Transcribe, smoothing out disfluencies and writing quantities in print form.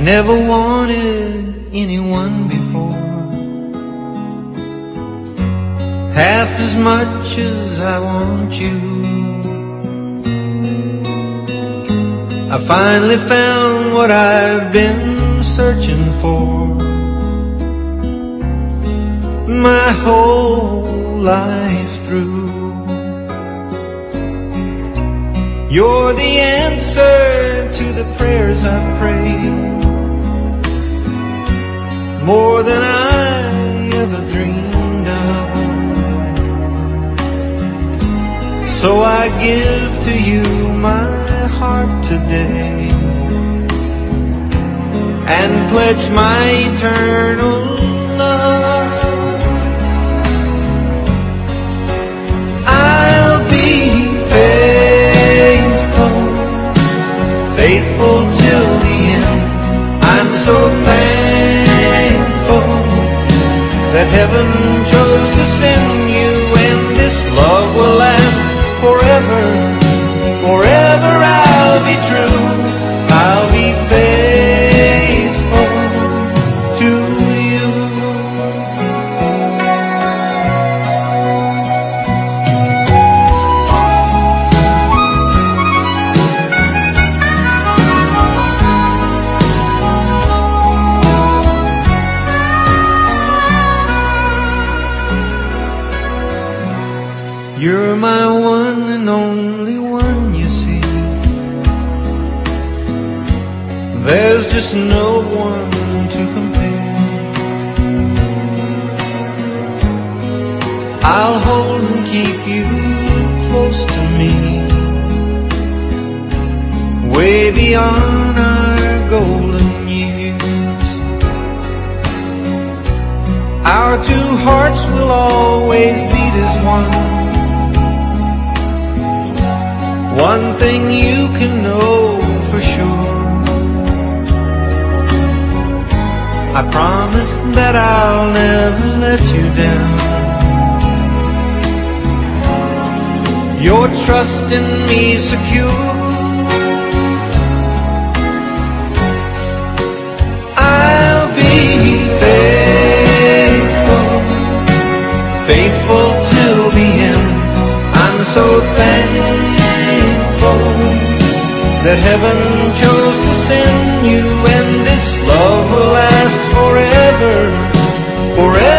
never wanted anyone before, half as much as I want you. I finally found what I've been searching for my whole life through. You're the answer to the prayers I've prayed, more than I ever dreamed of. So I give to you my heart today and pledge my eternal love. I'll be faithful till the end. I'm so thankful that heaven chose to send you, and this love will last forever. Forever I'll be true, I'll be faithful to you. You're my one and only one, you see. There's just no one to compare. I'll hold and keep you close to me, way beyond our golden years. Our two hearts will always beat as one. One thing you can know for sure, I promise that I'll never let you down. Your trust in me secure, I'll be faithful till the end. I'm so thankful that heaven chose to send you, and this love will last forever, forever.